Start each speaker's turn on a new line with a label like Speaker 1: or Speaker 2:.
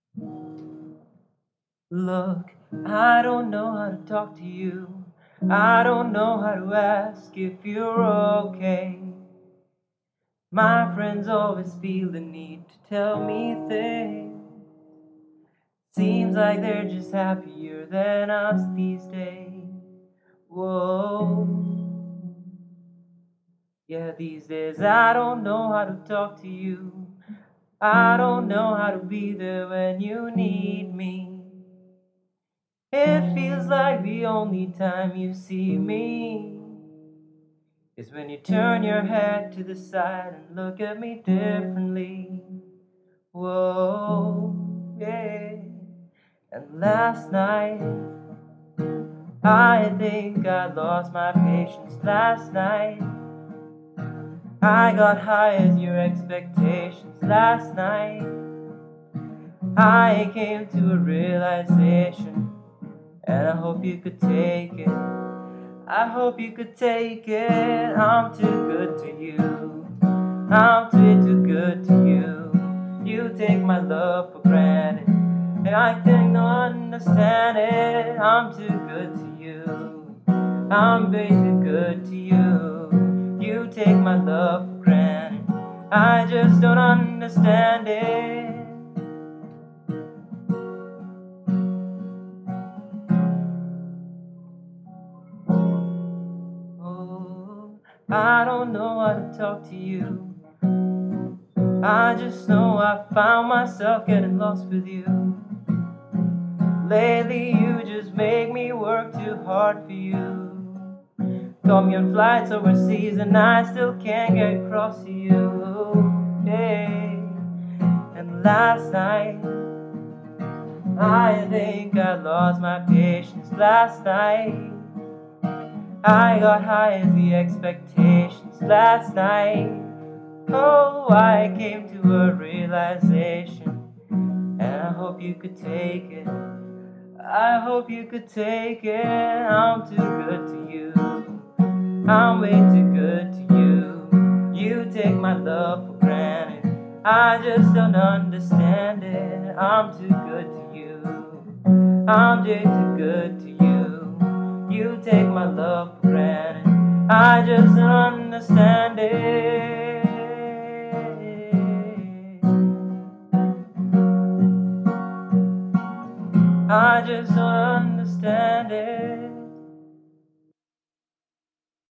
Speaker 1: Look, I don't know how to talk to you. I don't know how to ask if you're okay. My friends always feel the need to tell me things. Seems like they're just happier than us these days. Whoa. Yeah, these days I don't know how to talk to you. I don't know how to be there when you need me. It feels like the only time you see me is when you turn your head to the side and look at me differently. Whoa, yeah. And last night, I think I lost my patience. Last night, I got high as your expectations. Last night, I came to a realization, and I hope you could take it. I hope you could take it. I'm too good to you. I'm too good to you. You take my love for granted, and I can't understand it. I'm too good to you. I'm way too good to you. You take my love for granted. I just don't understand it. Oh, I don't know how to talk to you. I just know I found myself getting lost with you. Lately you just make me work too hard for you. Got me on flights overseas and I still can't get across to you. Hey. And last night I think I lost my patience. Last night I got high as the expectations. Last night, oh, I came to a realization, and I hope you could take it. I hope you could take it. I'm too good to you. I'm way too good to you. You take my love for granted. I just don't understand it. I'm too good to you. I'm way too good to you. You take my love for granted. I just don't understand it. I just